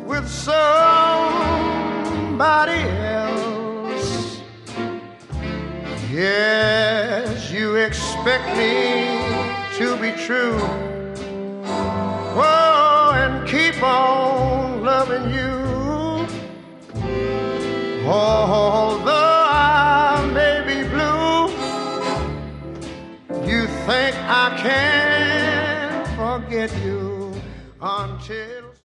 with somebody else. Yes, you expect me to be true, oh, and keep on loving you. Although I may be blue, you think I can forget you until